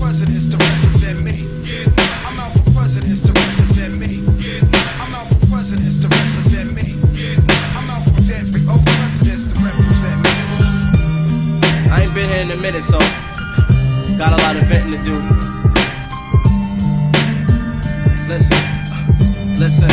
presidents to represent me. I'm out for presidents to represent me. I'm out for presidents to represent me. I'm out for every old presidents to represent me. I ain't been here in a minute, so got a lot of vetting to do. Listen,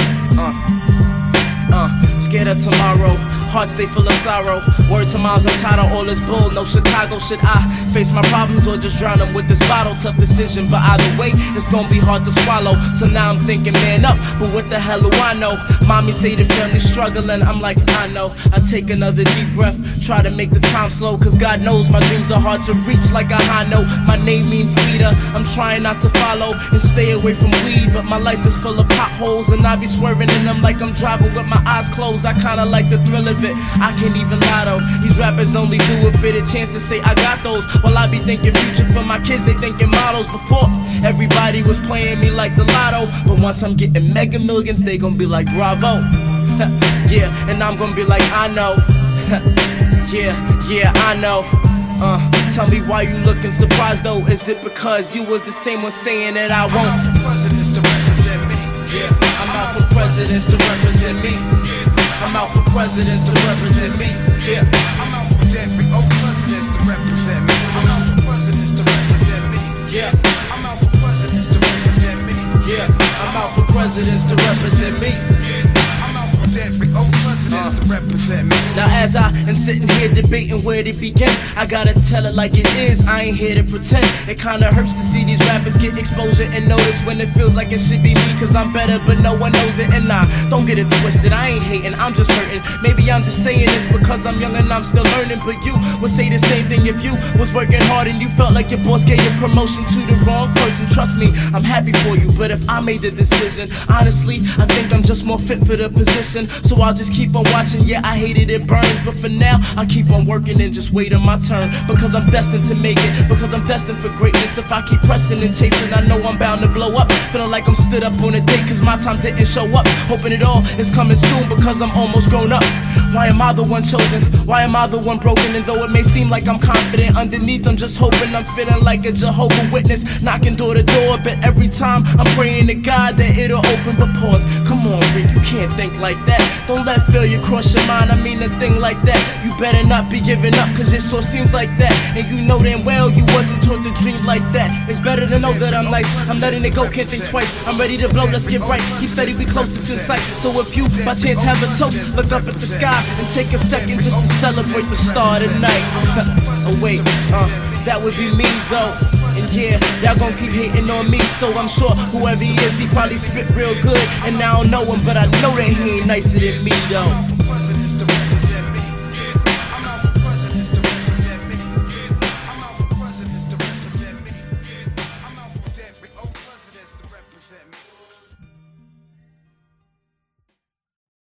scared of tomorrow, heart stay full of sorrow. Word to moms, I'm tired of all this bull. No Chicago, should I face my problems or just drown them with this bottle? Tough decision, but either way, it's gonna be hard to swallow. So now I'm thinking, man up, but what the hell do I know? Mommy say the family's struggling, I'm like, I know. I take another deep breath, try to make the time slow, cause God knows my dreams are hard to reach like a high note. My name means leader, I'm trying not to follow and stay away from weed, but my life is full of potholes and I be swerving in them like I'm driving with my eyes closed. I kinda like the thrill of it, I can't even lie though. These rappers only do it for the chance to say I got those. While I be thinking future for my kids, they thinking models. Before, everybody was playing me like the lotto, but once I'm getting mega millions, they gon' be like bravo. Yeah, and I'm gon' be like, I know. Yeah, I know. Tell me why you looking surprised though? Is it because you was the same one saying that I won't? I'm out for presidents to represent me. I'm out for presidents to represent me. I'm out for presidents to represent me. I'm out for every old presidents to represent me. I'm out for presidents to represent me. I'm out for presidents to represent me. I'm out for presidents to represent me. I'm out for every old presidents to represent me. Now as I am sitting here debating where to begin, I gotta tell it like it is, I ain't here to pretend. It kinda hurts to see these rappers get exposure and notice when it feels like it should be me, cause I'm better but no one knows it. And nah, don't get it twisted, I ain't hating, I'm just hurting. Maybe I'm just saying this because I'm young and I'm still learning, but you would say the same thing if you was working hard and you felt like your boss gave your promotion to the wrong person. Trust me, I'm happy for you, but if I made the decision, honestly, I think I'm just more fit for the position. So I'll just keep on watching, yeah, I hated it burns, but for now, I keep on working and just waiting my turn. Because I'm destined to make it, because I'm destined for greatness. If I keep pressing and chasing, I know I'm bound to blow up. Feeling like I'm stood up on a date cause my time didn't show up. Hoping it all is coming soon because I'm almost grown up. Why am I the one chosen? Why am I the one broken? And though it may seem like I'm confident, underneath I'm just hoping. I'm feeling like a Jehovah Witness, knocking door to door. But every time I'm praying to God that it'll open. But pause, come on Rick, you can't think like that. Don't let failure cross your mind, I mean a thing like that. You better not be giving up cause it sure seems like that. And you know damn well you wasn't taught to dream like that. It's better to know that I'm nice, I'm letting it go, can't think twice. I'm ready to blow, let's get right, keep steady, we closest in sight. So if you by chance have a toast, look up at the sky and take a second just to celebrate the star tonight. Oh wait, that would be me though. And yeah, y'all gon' keep hating on me, so I'm sure whoever he is, he probably spit real good. And I don't know him, but I know that he ain't nicer than me though.